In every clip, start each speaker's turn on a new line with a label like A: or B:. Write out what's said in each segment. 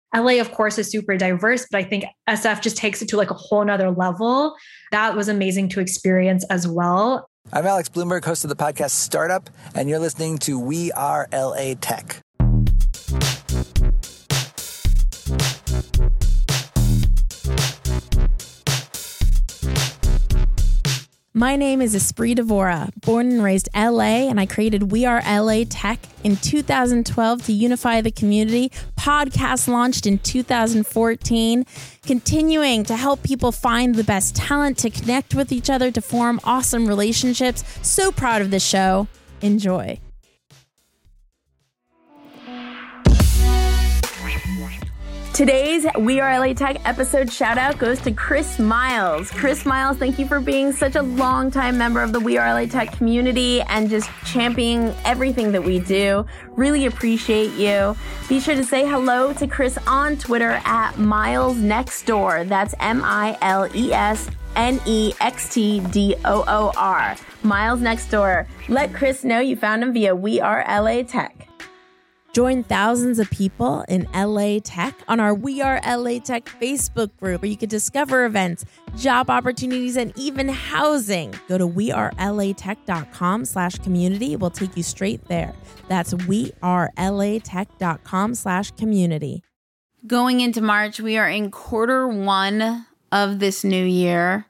A: LA, of course, is super diverse, but I think SF just takes it to like a whole nother level. That was amazing to experience as well.
B: I'm Alex Blumberg, host of the podcast Startup, and you're listening to We Are LA Tech.
C: My name is Esprit Devora, born and raised LA, and I created We Are LA Tech in 2012 to unify the community. Podcast launched in 2014, continuing to help people find the best talent, to connect with each other, to form awesome relationships. So proud of this show. Enjoy. Today's We Are LA Tech episode shout out goes to Chris Miles. Chris Miles, thank you for being such a longtime member of the We Are LA Tech community and just championing everything that we do. Really appreciate you. Be sure to say hello to Chris on Twitter at Miles Next Door. That's MilesNextDoor. Miles Next Door. Let Chris know you found him via We Are LA Tech. Join thousands of people in LA Tech on our We Are LA Tech Facebook group, where you can discover events, job opportunities, and even housing. Go to wearelatech.com/community. We'll take you straight there. That's wearelatech.com/community. Going into March, we are in quarter one of this new year.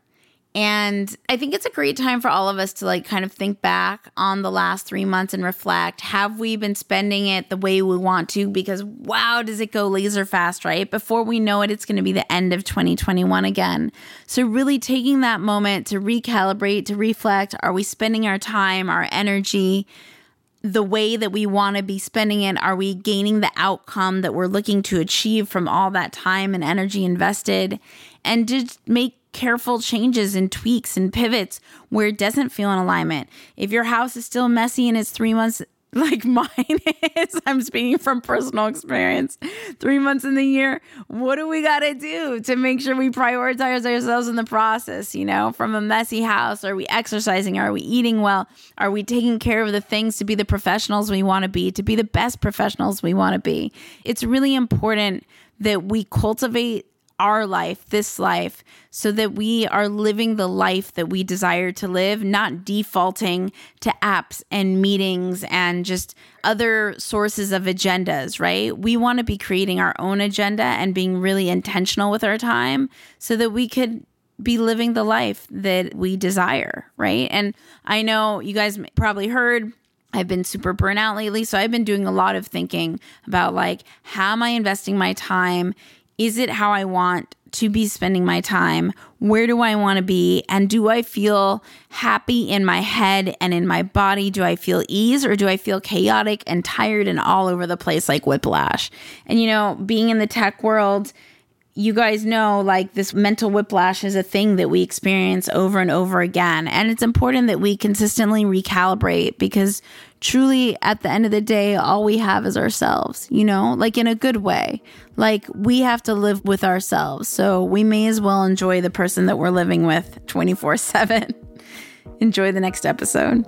C: And I think it's a great time for all of us to kind of think back on the last 3 months and reflect. Have we been spending it the way we want to? Because wow, does it go laser fast, right? Before we know it, it's going to be the end of 2021 again. So really taking that moment to recalibrate, to reflect. Are we spending our time, our energy, the way that we want to be spending it? Are we gaining the outcome that we're looking to achieve from all that time and energy invested? And just make careful changes and tweaks and pivots where it doesn't feel in alignment. If your house is still messy and it's 3 months like mine is, I'm speaking from personal experience, 3 months in the year, what do we got to do to make sure we prioritize ourselves in the process? You know, from a messy house, are we exercising? Are we eating well? Are we taking care of the things to be the professionals we want to be the best professionals we want to be? It's really important that we cultivate our life, this life, so that we are living the life that we desire to live, not defaulting to apps and meetings and just other sources of agendas, right? We want to be creating our own agenda and being really intentional with our time so that we could be living the life that we desire, right? And I know you guys probably heard I've been super burnt out lately, so I've been doing a lot of thinking about how am I investing my time? Is it how I want to be spending my time? Where do I want to be? And do I feel happy in my head and in my body? Do I feel ease, or do I feel chaotic and tired and all over the place like whiplash? And, being in the tech world, you guys know this mental whiplash is a thing that we experience over and over again. And it's important that we consistently recalibrate, because truly at the end of the day, all we have is ourselves, in a good way. We have to live with ourselves. So we may as well enjoy the person that we're living with 24/7. Enjoy the next episode.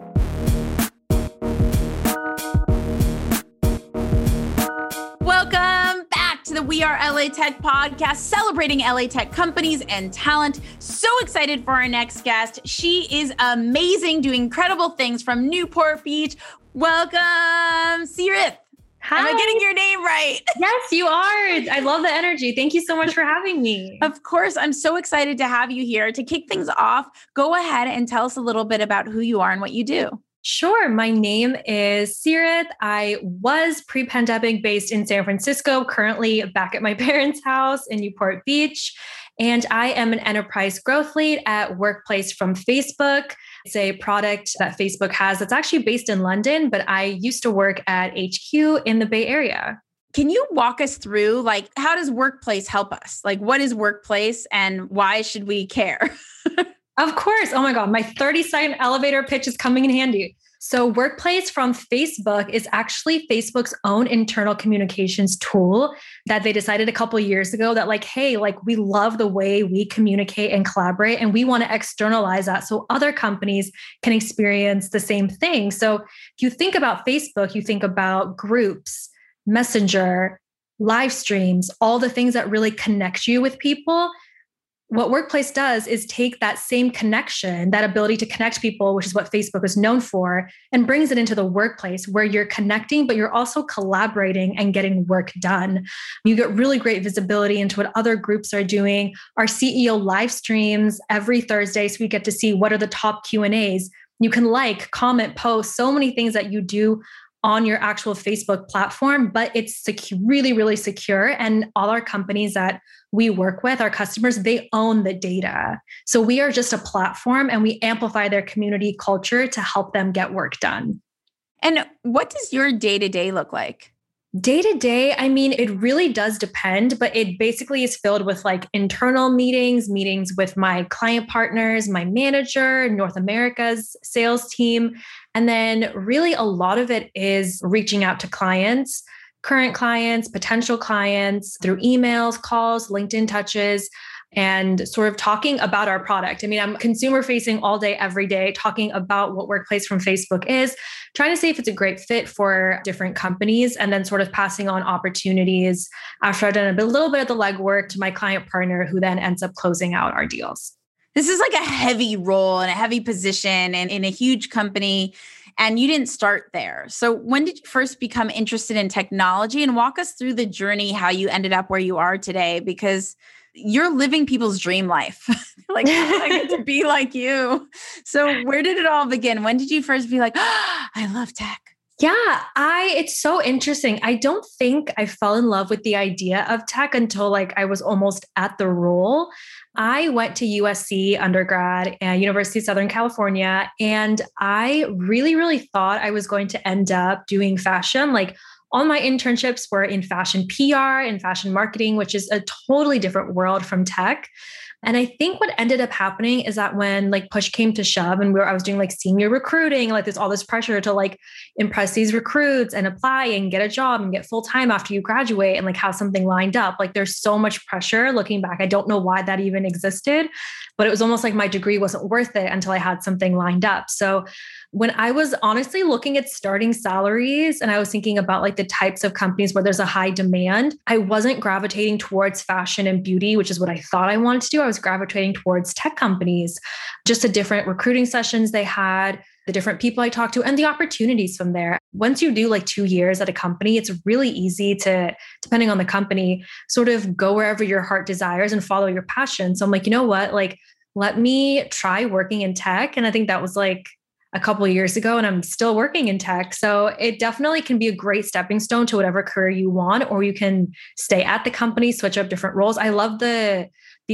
C: Welcome back to the We Are LA Tech podcast, celebrating LA Tech companies and talent. So excited for our next guest. She is amazing, doing incredible things from Newport Beach. Welcome, Sirith.
A: Hi.
C: Am I getting your name right?
A: Yes, you are. I love the energy. Thank you so much for having me.
C: Of course. I'm so excited to have you here. To kick things off, go ahead and tell us a little bit about who you are and what you do.
A: Sure. My name is Sirith. I was pre-pandemic based in San Francisco, currently back at my parents' house in Newport Beach. And I am an enterprise growth lead at Workplace from Facebook. It's a product that Facebook has that's actually based in London, but I used to work at HQ in the Bay Area.
C: Can you walk us through, how does Workplace help us? What is Workplace and why should we care?
A: Of course. Oh my God. My 30-second elevator pitch is coming in handy. So Workplace from Facebook is actually Facebook's own internal communications tool that they decided a couple of years ago that hey, we love the way we communicate and collaborate, and we want to externalize that so other companies can experience the same thing. So if you think about Facebook, you think about groups, Messenger, live streams, all the things that really connect you with people. What Workplace does is take that same connection, that ability to connect people, which is what Facebook is known for, and brings it into the workplace where you're connecting, but you're also collaborating and getting work done. You get really great visibility into what other groups are doing. Our CEO live streams every Thursday, so we get to see what are the top Q&As. You can like, comment, post, so many things that you do on your actual Facebook platform, but it's really, really secure. And all our companies that we work with, our customers, they own the data. So we are just a platform and we amplify their community culture to help them get work done.
C: And what does your day-to-day look like?
A: Day to day, I mean, it really does depend, but it basically is filled with like internal meetings with my client partners, my manager, North America's sales team. And then really a lot of it is reaching out to clients, current clients, potential clients through emails, calls, LinkedIn touches, and sort of talking about our product. I mean, I'm consumer facing all day, every day, talking about what Workplace from Facebook is, trying to see if it's a great fit for different companies, and then sort of passing on opportunities after I've done a little bit of the legwork to my client partner, who then ends up closing out our deals.
C: This is like a heavy role and a heavy position and in a huge company. And you didn't start there. So when did you first become interested in technology? And walk us through the journey, how you ended up where you are today, because you're living people's dream life. Like, I get to be like you. So where did it all begin? When did you first be like, oh, I love tech?
A: Yeah, it's so interesting. I don't think I fell in love with the idea of tech until like I was almost at the role. I went to USC undergrad at University of Southern California, and I really, really thought I was going to end up doing fashion. Like all my internships were in fashion PR and fashion marketing, which is a totally different world from tech. And I think what ended up happening is that when like push came to shove and I was doing like senior recruiting, like there's all this pressure to like impress these recruits and apply and get a job and get full time after you graduate and like have something lined up. Like there's so much pressure looking back. I don't know why that even existed, but it was almost like my degree wasn't worth it until I had something lined up. So when I was honestly looking at starting salaries and I was thinking about like the types of companies where there's a high demand, I wasn't gravitating towards fashion and beauty, which is what I thought I wanted to do. I was gravitating towards tech companies, just the different recruiting sessions they had, the different people I talked to, and the opportunities from there. Once you do like 2 years at a company, it's really easy to, depending on the company, sort of go wherever your heart desires and follow your passion. So I'm like, you know what? Like, let me try working in tech. And I think that was like a couple of years ago, and I'm still working in tech. So it definitely can be a great stepping stone to whatever career you want, or you can stay at the company, switch up different roles. I love the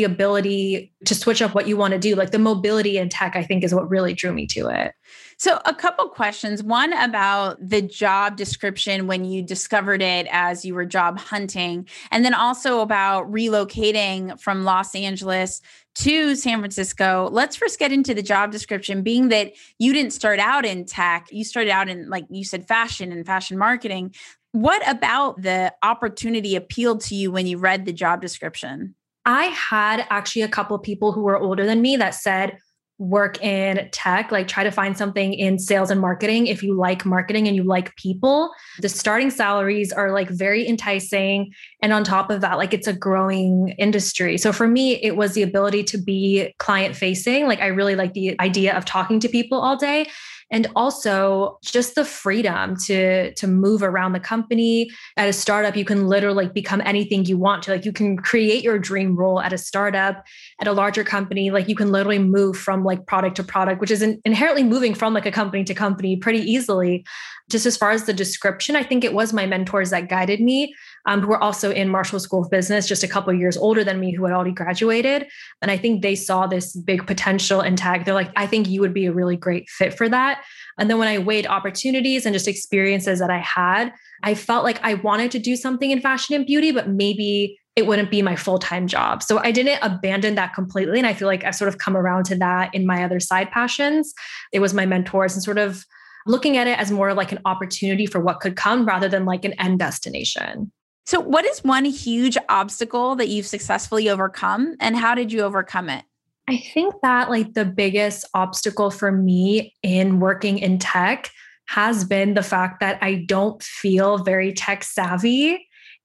A: ability to switch up what you want to do. Like the mobility in tech, I think is what really drew me to it.
C: So a couple questions. One about the job description when you discovered it as you were job hunting, and then also about relocating from Los Angeles to San Francisco. Let's first get into the job description, being that you didn't start out in tech. You started out in, like you said, fashion and fashion marketing. What about the opportunity appealed to you when you read the job description?
A: I had actually a couple of people who were older than me that said, work in tech, like try to find something in sales and marketing. If you like marketing and you like people, the starting salaries are like very enticing. And on top of that, like it's a growing industry. So for me, it was the ability to be client facing. Like I really like the idea of talking to people all day. And also just the freedom to move around the company. At a startup, you can literally become anything you want to. Like you can create your dream role at a startup. At a larger company, like you can literally move from like product to product, which is inherently moving from like a company to company pretty easily. Just as far as the description, I think it was my mentors that guided me, who were also in Marshall School of Business, just a couple of years older than me, who had already graduated. And I think they saw this big potential in tech. They're like, I think you would be a really great fit for that. And then when I weighed opportunities and just experiences that I had, I felt like I wanted to do something in fashion and beauty, but maybe it wouldn't be my full-time job. So I didn't abandon that completely. And I feel like I've sort of come around to that in my other side passions. It was my mentors and sort of looking at it as more like an opportunity for what could come rather than like an end destination.
C: So what is one huge obstacle that you've successfully overcome, and how did you overcome it?
A: I think that like the biggest obstacle for me in working in tech has been the fact that I don't feel very tech savvy.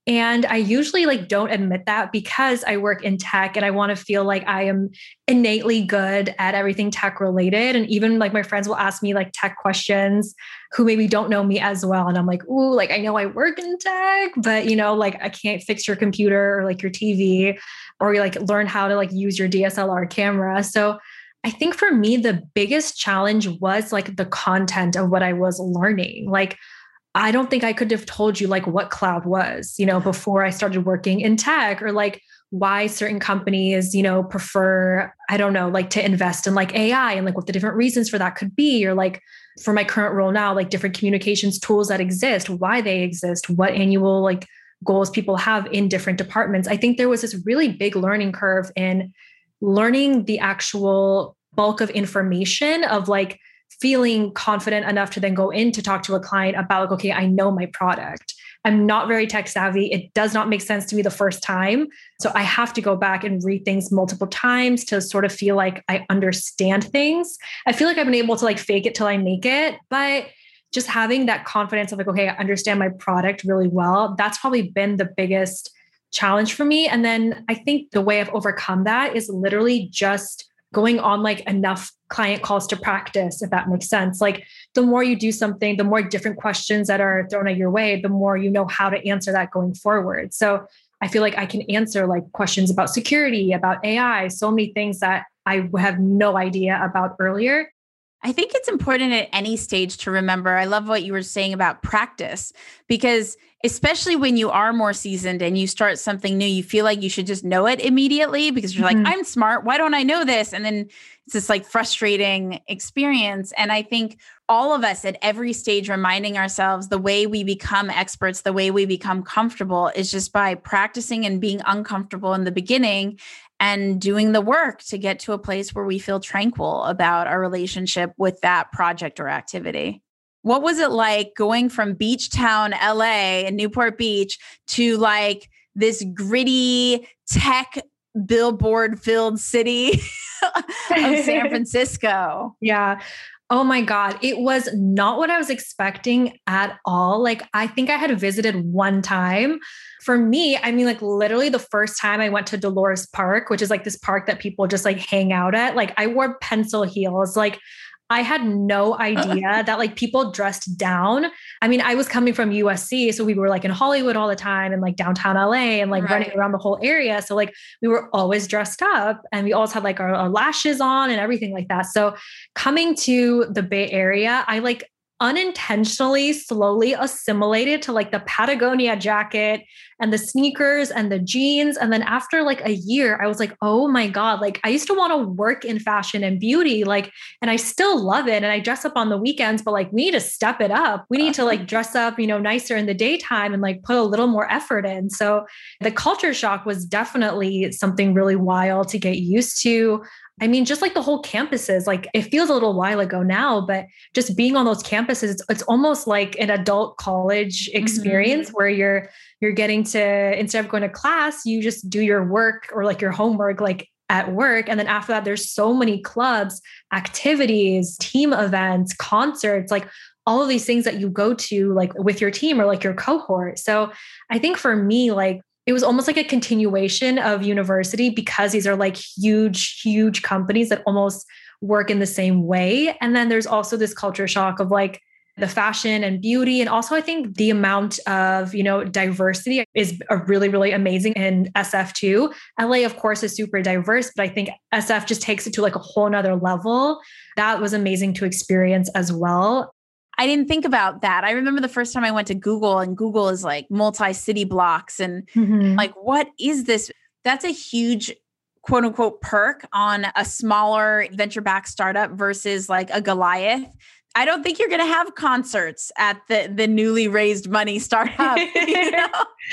A: And I usually like don't admit that because I work in tech and I want to feel like I am innately good at everything tech related. And even like my friends will ask me like tech questions who maybe don't know me as well. And I'm like, ooh, like I know I work in tech, but like I can't fix your computer or like your TV or you like learn how to like use your DSLR camera. So I think for me, the biggest challenge was like the content of what I was learning. Like, I don't think I could have told you like what cloud was, before I started working in tech or like why certain companies, prefer, I don't know, like to invest in like AI and like what the different reasons for that could be, or like for my current role now, like different communications tools that exist, why they exist, what annual like goals people have in different departments. I think there was this really big learning curve in learning the actual bulk of information of like feeling confident enough to then go in to talk to a client about like, okay, I know my product. I'm not very tech savvy. It does not make sense to me the first time. So I have to go back and read things multiple times to sort of feel like I understand things. I feel like I've been able to like fake it till I make it, but just having that confidence of like, okay, I understand my product really well. That's probably been the biggest challenge for me. And then I think the way I've overcome that is literally just going on like enough client calls to practice, if that makes sense. Like the more you do something, the more different questions that are thrown at your way, the more you know how to answer that going forward. So I feel like I can answer like questions about security, about AI, so many things that I have no idea about earlier.
C: I think it's important at any stage to remember. I love what you were saying about practice, because especially when you are more seasoned and you start something new, you feel like you should just know it immediately because you're like, I'm smart. Why don't I know this? And then it's this like frustrating experience. And I think all of us at every stage reminding ourselves the way we become experts, the way we become comfortable is just by practicing and being uncomfortable in the beginning and doing the work to get to a place where we feel tranquil about our relationship with that project or activity. What was it like going from beach town, LA and Newport Beach to like this gritty tech billboard filled city of San Francisco?
A: Yeah. Oh my God. It was not what I was expecting at all. Like, I think I had visited one time. For me, I mean, like literally the first time I went to Dolores Park, which is like this park that people just like hang out at, like I wore pencil heels. Like I had no idea that like people dressed down. I mean, I was coming from USC, so we were like in Hollywood all the time and like downtown LA and like running around the whole area. So like we were always dressed up and we always had like our lashes on and everything like that. So coming to the Bay Area, I like unintentionally slowly assimilated to like the Patagonia jacket and the sneakers and the jeans. And then after like a year, I was like, oh my God, like I used to want to work in fashion and beauty, like, and I still love it. And I dress up on the weekends, but like we need to step it up. We need to like dress up, nicer in the daytime and like put a little more effort in. So the culture shock was definitely something really wild to get used to. I mean, just like the whole campuses, like it feels a little while ago now, but just being on those campuses, it's almost like an adult college experience where you're getting to, instead of going to class, you just do your work or like your homework, like at work. And then after that, there's so many clubs, activities, team events, concerts, like all of these things that you go to like with your team or like your cohort. So I think for me, like, it was almost like a continuation of university because these are like huge, huge companies that almost work in the same way. And then there's also this culture shock of like the fashion and beauty. And also I think the amount of, diversity is a really, really amazing in SF too. LA, of course, is super diverse, but I think SF just takes it to like a whole nother level. That was amazing to experience as well.
C: I didn't think about that. I remember the first time I went to Google, and Google is like multi-city blocks and like, what is this? That's a huge quote unquote perk on a smaller venture-backed startup versus like a Goliath. I don't think you're going to have concerts at the newly raised money startup.
A: Yeah,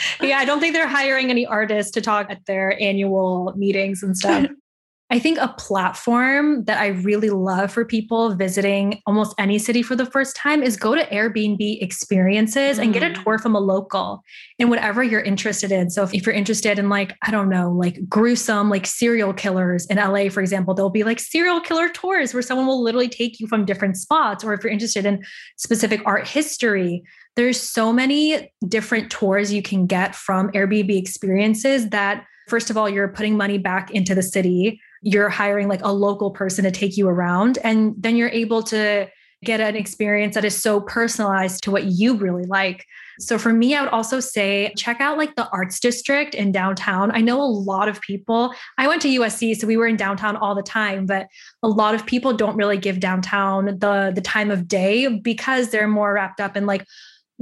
A: I don't think they're hiring any artists to talk at their annual meetings and stuff. I think a platform that I really love for people visiting almost any city for the first time is go to Airbnb experiences and get a tour from a local in whatever you're interested in. So if you're interested in like, I don't know, like gruesome, like serial killers in LA, for example, there'll be like serial killer tours where someone will literally take you from different spots. Or if you're interested in specific art history, There's so many different tours you can get from Airbnb experiences that, first of all, you're putting money back into the city. You're hiring like a local person to take you around, and then you're able to get an experience that is so personalized to what you really like. So for me, I would also say check out like the Arts District in downtown. I know a lot of people, I went to USC, so we were in downtown all the time, but a lot of people don't really give downtown the time of day because they're more wrapped up in like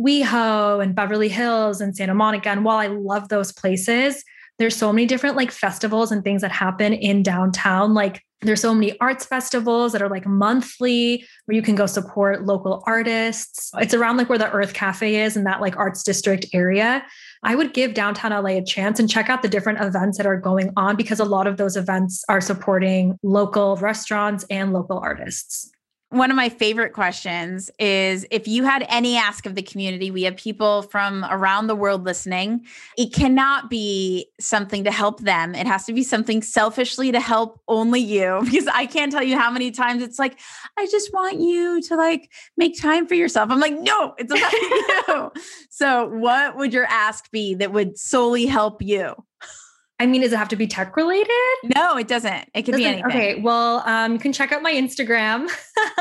A: WeHo and Beverly Hills and Santa Monica. And while I love those places, there's so many different like festivals and things that happen in downtown. Like there's so many arts festivals that are like monthly where you can go support local artists. It's around like where the Earth Cafe is in that like Arts District area. I would give downtown LA a chance and check out the different events that are going on because a lot of those events are supporting local restaurants and local artists.
C: One of my favorite questions is if you had any ask of the community, we have people from around the world listening. It cannot be something to help them. It has to be something selfishly to help only you, because I can't tell you how many times it's like, I just want you to like make time for yourself. I'm like, no, it's about you. So what would your ask be that would solely help you?
A: I mean, does it have to be tech related?
C: No, it doesn't. It can be anything.
A: Okay. Well, you can check out my Instagram.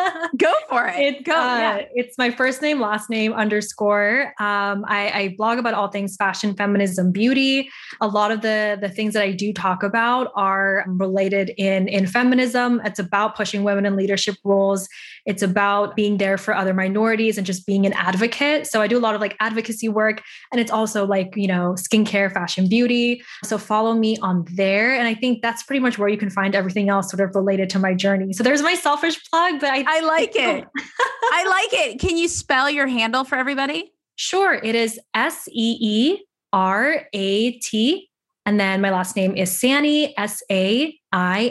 C: Go for it.
A: It's my first name, last name _ I blog about all things fashion, feminism, beauty. A lot of the things that I do talk about are related in feminism. It's about pushing women in leadership roles. It's about being there for other minorities and just being an advocate. So I do a lot of like advocacy work, and it's also like, skincare, fashion, beauty. So follow me on there. And I think that's pretty much where you can find everything else sort of related to my journey. So there's my selfish plug, but I
C: like it. I like it. Can you spell your handle for everybody?
A: Sure. It is SEERAT. And then my last name is Sani, SAINI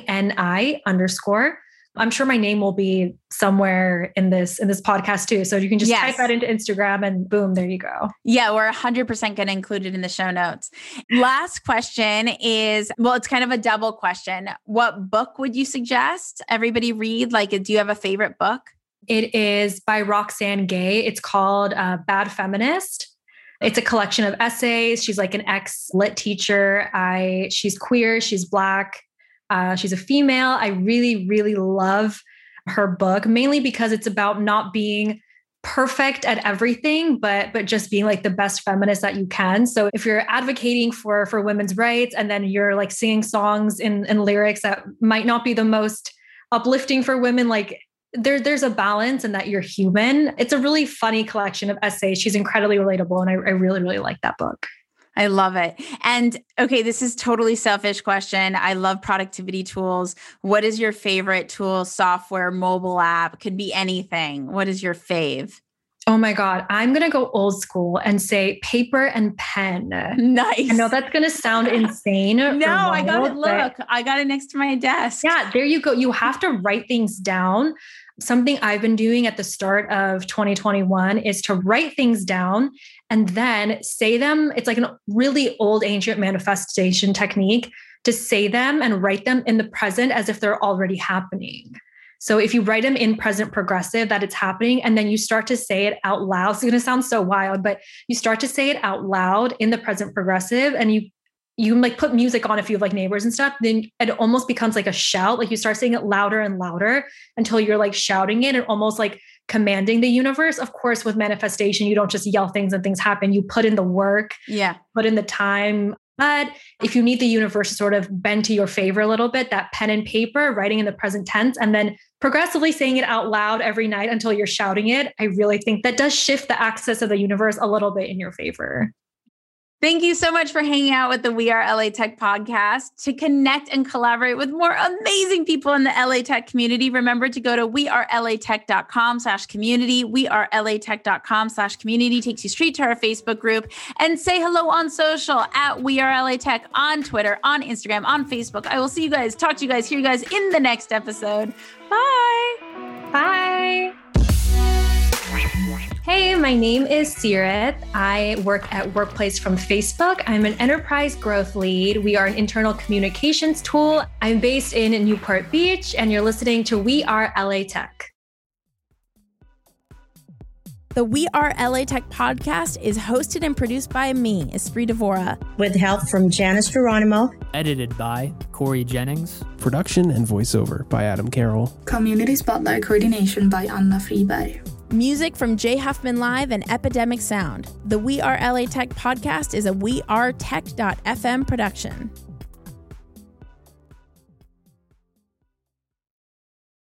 A: _. I'm sure my name will be somewhere in this podcast too. So you can just type that into Instagram and boom, there you go.
C: Yeah, we're 100% going to include it in the show notes. Last question is, well, it's kind of a double question. What book would you suggest everybody read? Like, do you have a favorite book?
A: It is by Roxane Gay. It's called Bad Feminist. It's a collection of essays. She's like an ex-lit teacher. She's queer. She's Black. She's a female. I really, really love her book, mainly because it's about not being perfect at everything, but just being like the best feminist that you can. So if you're advocating for women's rights and then you're like singing songs in lyrics that might not be the most uplifting for women, like there's a balance and that you're human. It's a really funny collection of essays. She's incredibly relatable. And I really, really like that book.
C: I love it. And okay, this is totally selfish question. I love productivity tools. What is your favorite tool, software, mobile app? Could be anything. What is your fave?
A: Oh my God. I'm going to go old school and say paper and pen.
C: Nice.
A: I know that's going to sound insane.
C: No, I got it. Look, I got it next to my desk.
A: Yeah, there you go. You have to write things down. Something I've been doing at the start of 2021 is to write things down and then say them. It's like a really old ancient manifestation technique to say them and write them in the present as if they're already happening. So if you write them in present progressive, that it's happening, and then you start to say it out loud. It's going to sound so wild, but you start to say it out loud in the present progressive, and you like put music on if you have like neighbors and stuff, then it almost becomes like a shout. Like you start saying it louder and louder until you're like shouting it and almost like commanding the universe. Of course, with manifestation, you don't just yell things and things happen. You put in the work, put in the time. But if you need the universe to sort of bend to your favor a little bit, that pen and paper, writing in the present tense, and then progressively saying it out loud every night until you're shouting it, I really think that does shift the axis of the universe a little bit in your favor.
C: Thank you so much for hanging out with the We Are LA Tech podcast. To connect and collaborate with more amazing people in the LA Tech community, remember to go to wearelatech.com/community. Wearelatech.com/community takes you straight to our Facebook group, and say hello on social at We Are LA Tech on Twitter, on Instagram, on Facebook. I will see you guys, talk to you guys, hear you guys in the next episode. Bye.
A: Bye. Hey, my name is Sirit. I work at Workplace from Facebook. I'm an enterprise growth lead. We are an internal communications tool. I'm based in Newport Beach, and you're listening to We Are LA Tech.
D: The We Are LA Tech podcast is hosted and produced by me, Esprit Devora,
E: with help from Janice Geronimo.
F: Edited by Corey Jennings.
G: Production and voiceover by Adam Carroll.
H: Community Spotlight coordination by Anna Friberg.
D: Music from Jay Huffman Live and Epidemic Sound. The We Are LA Tech podcast is a wearetech.fm production.